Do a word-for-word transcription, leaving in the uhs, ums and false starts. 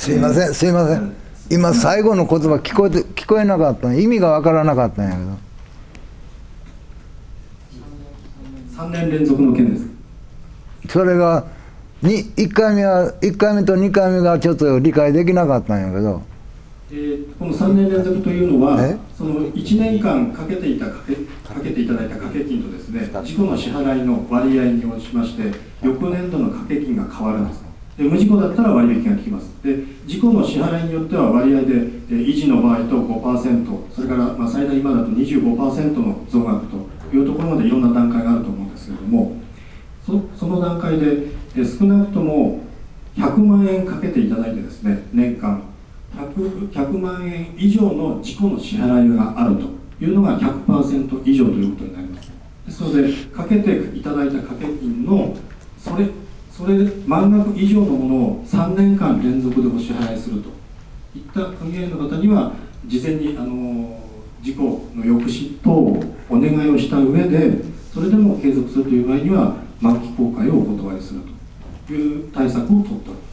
すいませんすいません、今最後の言葉聞こえて聞こえなかった、意味がわからなかったんやけど。 さんねん連続の件です。 それがにいっかいめはいっかいめとにかいめがちょっと理解できなかったんやけど、 えー、このさんねん連続というのは、そのいちねんかんかけていたかけかけていただいた掛け金とですね、事故の支払いの割合に応じまして、翌年度の掛け金が変わるんです。で無事故だったら割引が効きます。で事故の支払いによっては割合で、え維持の場合と ごパーセント、それからまあ最大今だと にじゅうごパーセント の増額というところまでいろんな段階があると思うんですけれども、そ, その段階で、え少なくともひゃくまんえんかけていただいてですね、年間 100, ひゃくまんえん以上の事故の支払いがあるというのが ひゃくパーセント 以上ということになります。ですので、かけていただいた掛け金のそれそれ満額以上のものをさんねんかん連続でお支払いするといった組合の方には、事前にあの事故の抑止等をお願いをした上で、それでも継続するという場合には満期公開をお断りするという対策を取った。